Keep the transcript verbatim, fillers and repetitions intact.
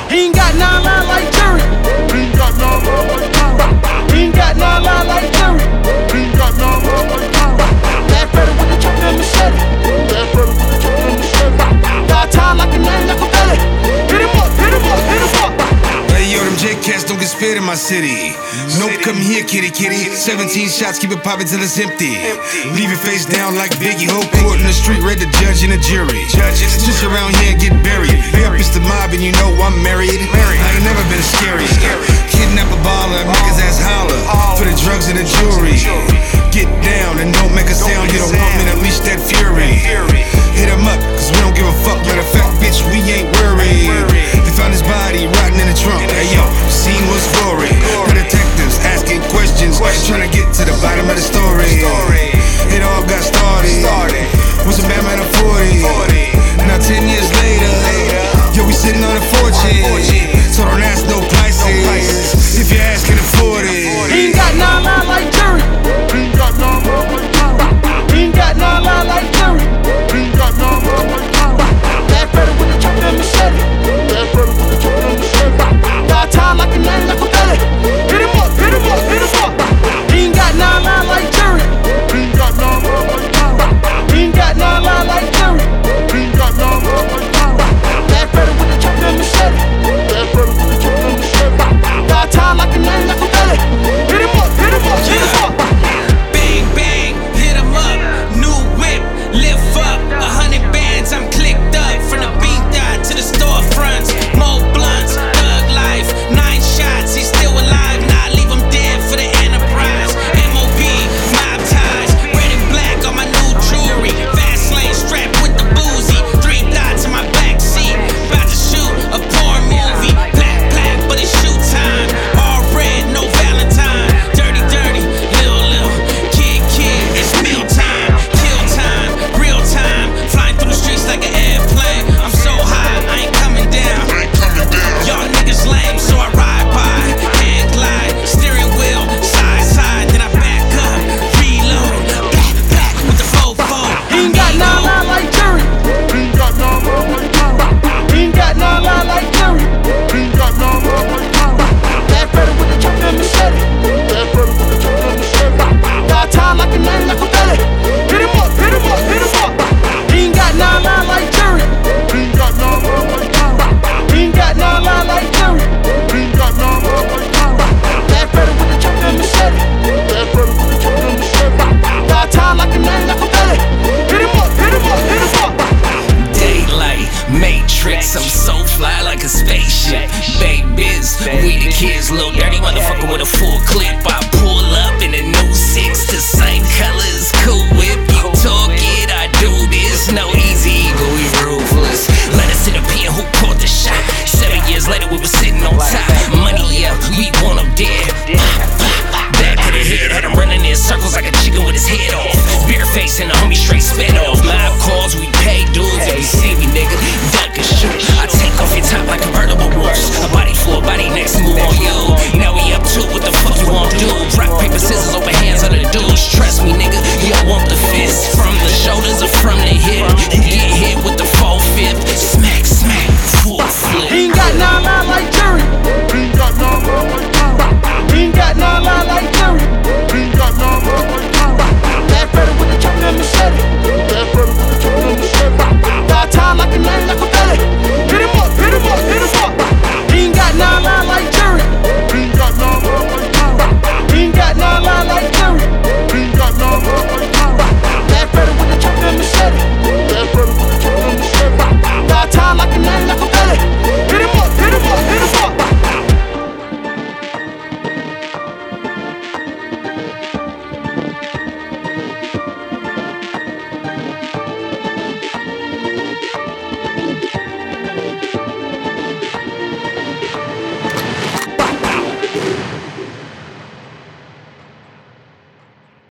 He ain't got nine line like Jury. He ain't got nine line like Jury. He ain't got nine line like Jury. He ain't got nine line like Jury. That better with the truck and machete. That better with the truck and machete. Got time like a name like a belly. Hit him up, hit him up, hit him up. Hey yo, them J-Cats don't get spared in my city. Nope, come here, kitty, kitty. seventeen shots, keep it poppin' till it's empty. Leave your face down like Biggie. Whole court in the street, read the judge and the jury. Just around here and get buried. Be up, it's the mob and you know I'm married. I ain't never been scary. Kidnap a baller, make his ass holler. For the drugs and the jewelry.